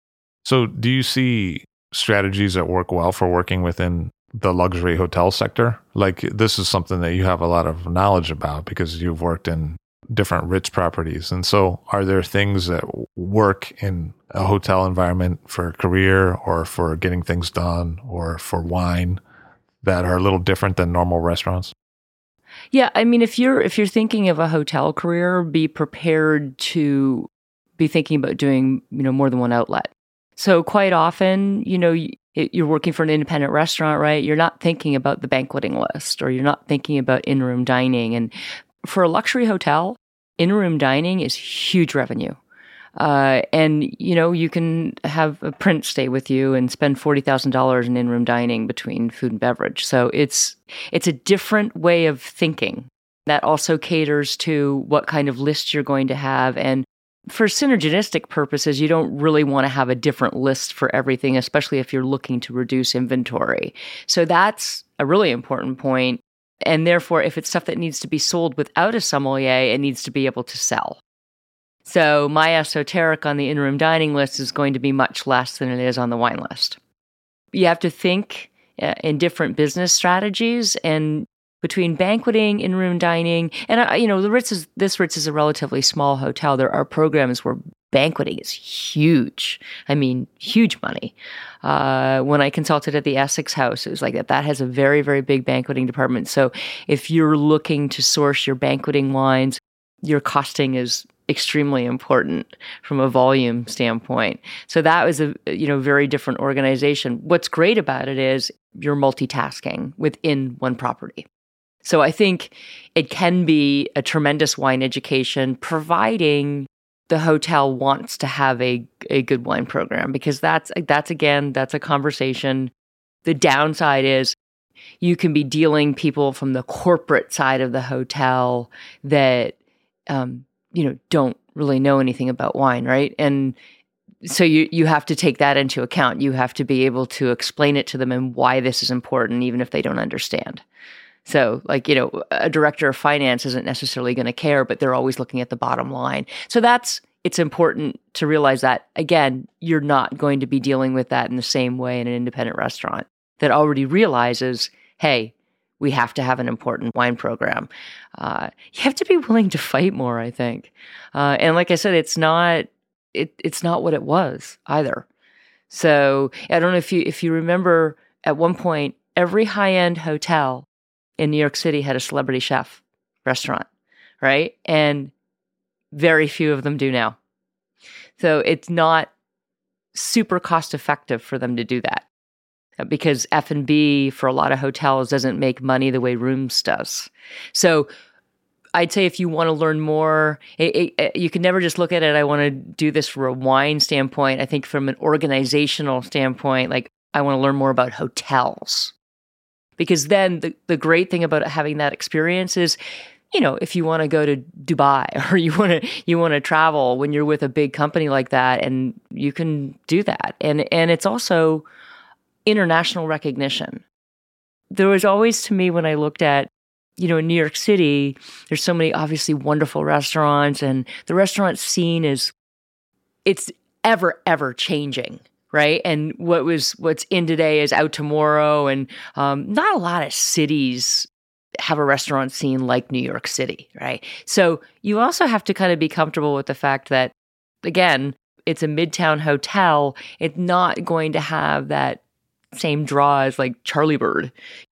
So do you see strategies that work well for working within the luxury hotel sector? Like, this is something that you have a lot of knowledge about because you've worked in different Ritz properties. And so are there things that work in a hotel environment for a career or for getting things done or for wine that are a little different than normal restaurants? Yeah, I mean, if you're if you're thinking of a hotel career, be prepared to be thinking about doing, you know, more than one outlet. So quite often, you know, you're working for an independent restaurant, right? You're not thinking about the banqueting list, or you're not thinking about in-room dining. And for a luxury hotel, in-room dining is huge revenue. Uh, and, you know, you can have a prince stay with you and spend forty thousand dollars in in-room dining between food and beverage. So it's it's a different way of thinking that also caters to what kind of list you're going to have. And for synergistic purposes, you don't really want to have a different list for everything, especially if you're looking to reduce inventory. So that's a really important point. And therefore, if it's stuff that needs to be sold without a sommelier, it needs to be able to sell. So my esoteric on the in-room dining list is going to be much less than it is on the wine list. You have to think uh, in different business strategies, and between banqueting, in-room dining, and uh, you know, the Ritz is this Ritz is a relatively small hotel. There are programs where banqueting is huge. I mean, huge money. Uh, when I consulted at the Essex House, it was like that. That has a very, very big banqueting department. So if you're looking to source your banqueting wines, your costing is extremely important from a volume standpoint. So that was a, you know, very different organization. What's great about it is you're multitasking within one property. So I think it can be a tremendous wine education, providing the hotel wants to have a, a good wine program, because that's, that's again, that's a conversation. The downside is you can be dealing people from the corporate side of the hotel that, um, you know, don't really know anything about wine, right? And so you, you have to take that into account. You have to be able to explain it to them and why this is important, even if they don't understand. So, like, you know, a director of finance isn't necessarily going to care, but they're always looking at the bottom line. So that's, it's important to realize that, again, you're not going to be dealing with that in the same way in an independent restaurant that already realizes, hey, we have to have an important wine program. Uh, you have to be willing to fight more, I think. Uh, and like I said, it's not, it, it's not what it was either. So I don't know if you, if you remember at one point, every high-end hotel in New York City had a celebrity chef restaurant, right? And very few of them do now. So it's not super cost effective for them to do that, because F and B for a lot of hotels doesn't make money the way rooms does. So I'd say if you want to learn more, it, it, it, you can never just look at it, I want to do this for a wine standpoint. I think from an organizational standpoint, like I want to learn more about hotels. Because then the, the great thing about having that experience is, you know, if you want to go to Dubai or you want to you want to travel when you're with a big company like that, and you can do that. And and it's also international recognition. There was always, to me, when I looked at, you know, in New York City, there's so many obviously wonderful restaurants, and the restaurant scene is, it's ever, ever changing. Right. And what was, what's in today is out tomorrow. And um, not a lot of cities have a restaurant scene like New York City. Right. So you also have to kind of be comfortable with the fact that, again, it's a midtown hotel. It's not going to have that same draw as like Charlie Bird.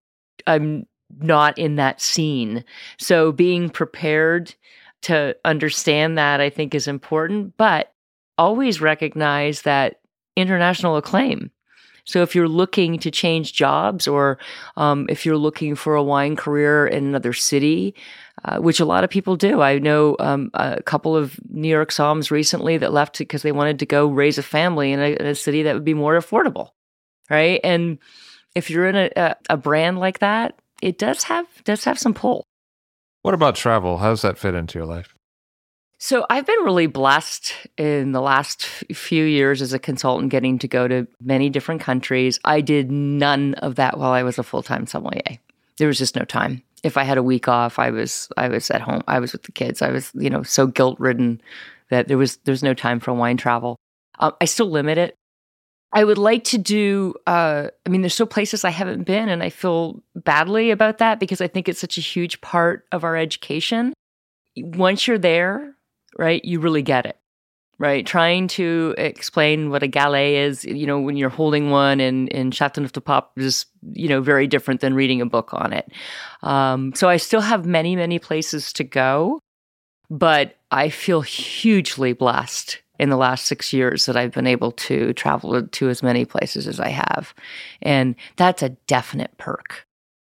I'm not in that scene. So being prepared to understand that, I think, is important, but always recognize that international acclaim. So if you're looking to change jobs, or um, if you're looking for a wine career in another city, uh, which a lot of people do. I know um, a couple of New York Soms recently that left because they wanted to go raise a family in a, in a city that would be more affordable, right? And if you're in a, a, a brand like that, it does have does have some pull. What about travel? How does that fit into your life? So I've been really blessed in the last few years as a consultant, getting to go to many different countries. I did none of that while I was a full-time sommelier. There was just no time. If I had a week off, I was I was at home. I was with the kids. I was, you know, so guilt-ridden that there was there's no time for wine travel. Um, I still limit it. I would like to do, uh, I mean, there's still places I haven't been, and I feel badly about that because I think it's such a huge part of our education. Once you're there, right, you really get it, right? Trying to explain what a galet is, you know, when you're holding one in, in Châteauneuf-du-Pape is, you know, very different than reading a book on it. Um, so I still have many, many places to go, but I feel hugely blessed in the last six years that I've been able to travel to as many places as I have. And that's a definite perk.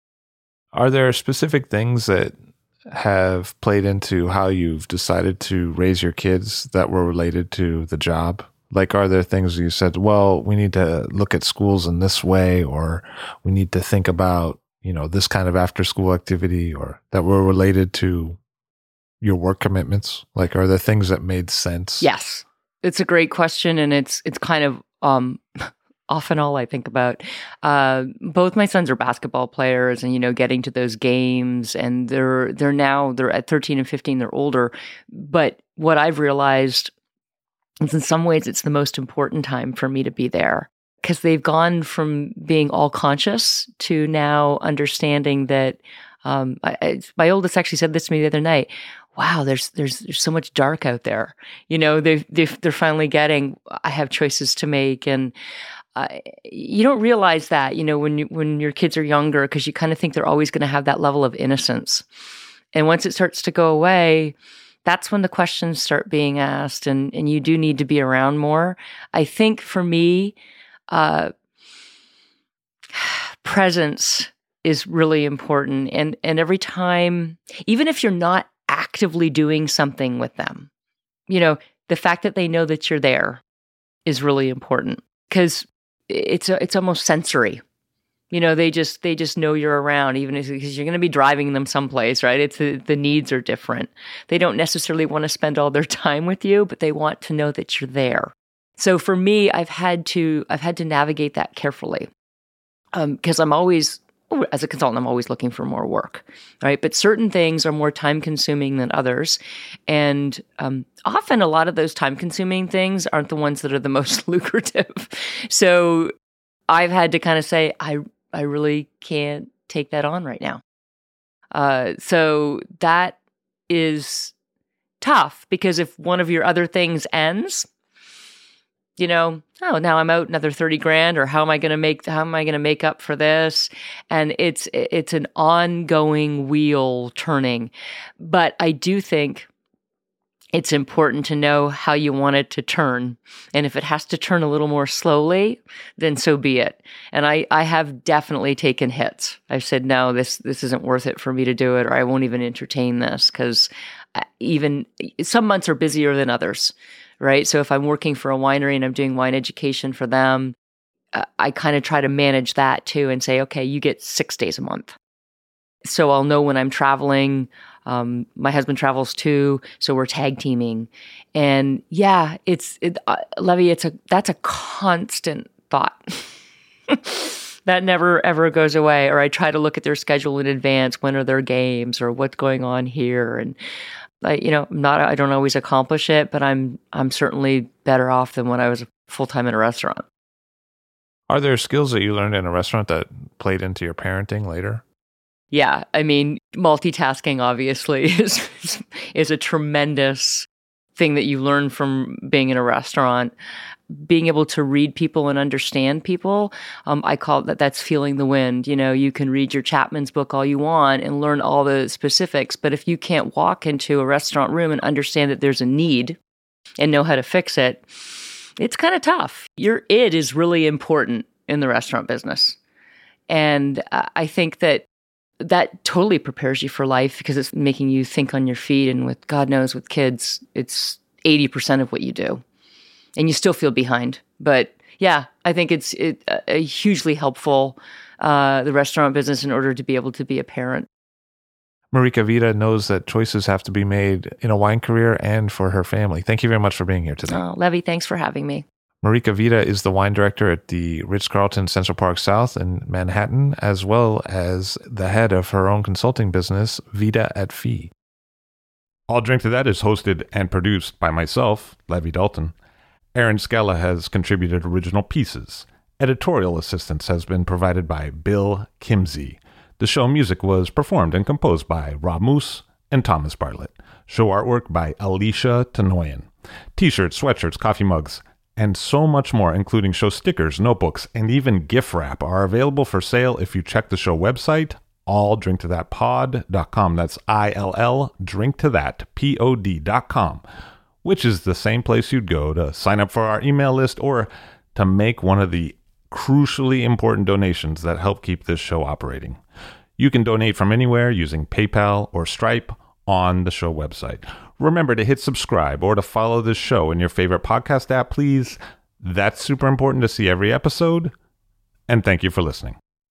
Are there specific things that have played into how you've decided to raise your kids that were related to the job? Like, are there things you said, well, we need to look at schools in this way, or we need to think about, you know, this kind of after school activity, or that were related to your work commitments? Like, are there things that made sense? Yes. It's a great question, and it's it's kind of um, often all I think about. Uh, both my sons are basketball players, and you know, getting to those games, and they're they're now they're at thirteen and fifteen. They're older, but what I've realized is, in some ways, it's the most important time for me to be there, because they've gone from being all conscious to now understanding that. Um, I, I, my oldest actually said this to me the other night. Wow, there's there's there's so much dark out there. You know, they they they're finally getting, I have choices to make, and uh, you don't realize that, you know, when you, when your kids are younger, because you kind of think they're always going to have that level of innocence, and once it starts to go away, that's when the questions start being asked, and and you do need to be around more. I think for me, uh, presence is really important. And and every time, even if you're not actively doing something with them, you know, the fact that they know that you're there is really important, because it's a, it's almost sensory. You know, they just they just know you're around, even if, because you're going to be driving them someplace, right? It's the, the needs are different. They don't necessarily want to spend all their time with you, but they want to know that you're there. So for me, I've had to I've had to navigate that carefully, because um, I'm always, as a consultant, I'm always looking for more work, right? But certain things are more time consuming than others, and um, often a lot of those time consuming things aren't the ones that are the most lucrative. So I've had to kind of say, I I really can't take that on right now. Uh, so that is tough, because if one of your other things ends, you know, oh, now I'm out another thirty grand, or how am I going to make, how am I going to make up for this? And it's, it's an ongoing wheel turning. But I do think it's important to know how you want it to turn. And if it has to turn a little more slowly, then so be it. And I, I have definitely taken hits. I've said, no, this, this isn't worth it for me to do it, or I won't even entertain this, because even some months are busier than others. Right. So if I'm working for a winery and I'm doing wine education for them, uh, I kind of try to manage that too, and say, okay, you get six days a month. So I'll know when I'm traveling. Um, my husband travels too, so we're tag teaming. And yeah, it's, it, uh, Levy, it's a, that's a constant thought. That never ever goes away. Or I try to look at their schedule in advance. When are their games, or what's going on here? And I, you know, not, I don't always accomplish it, but I'm, I'm certainly better off than when I was full-time in a restaurant. Are there skills that you learned in a restaurant that played into your parenting later? Yeah. I mean, multitasking obviously is, is a tremendous thing that you learn from being in a restaurant. Being able to read people and understand people, um, I call that, that's feeling the wind. You know, you can read your Chapman's book all you want and learn all the specifics, but if you can't walk into a restaurant room and understand that there's a need and know how to fix it, it's kind of tough. Your id is really important in the restaurant business. And uh, I think that that totally prepares you for life, because it's making you think on your feet. And with, God knows, with kids, it's eighty percent of what you do. And you still feel behind. But yeah, I think it's it, uh, hugely helpful, uh, the restaurant business, in order to be able to be a parent. Marika Vida knows that choices have to be made in a wine career and for her family. Thank you very much for being here today. Oh, Levy, thanks for having me. Marika Vida is the wine director at the Ritz-Carlton Central Park South in Manhattan, as well as the head of her own consulting business, Vida at Fee. I'll Drink to That is hosted and produced by myself, Levy Dalton. Aaron Scala has contributed original pieces. Editorial assistance has been provided by Bill Kimsey. The show music was performed and composed by Rob Moose and Thomas Bartlett. Show artwork by Alicia Tenoyan. T-shirts, sweatshirts, coffee mugs, and so much more, including show stickers, notebooks, and even gift wrap, are available for sale if you check the show website, all drink to that pod dot com. That's I L L, drink to that, P O D dot com. Which is the same place you'd go to sign up for our email list or to make one of the crucially important donations that help keep this show operating. You can donate from anywhere using PayPal or Stripe on the show website. Remember to hit subscribe or to follow this show in your favorite podcast app, please. That's super important to see every episode. And thank you for listening.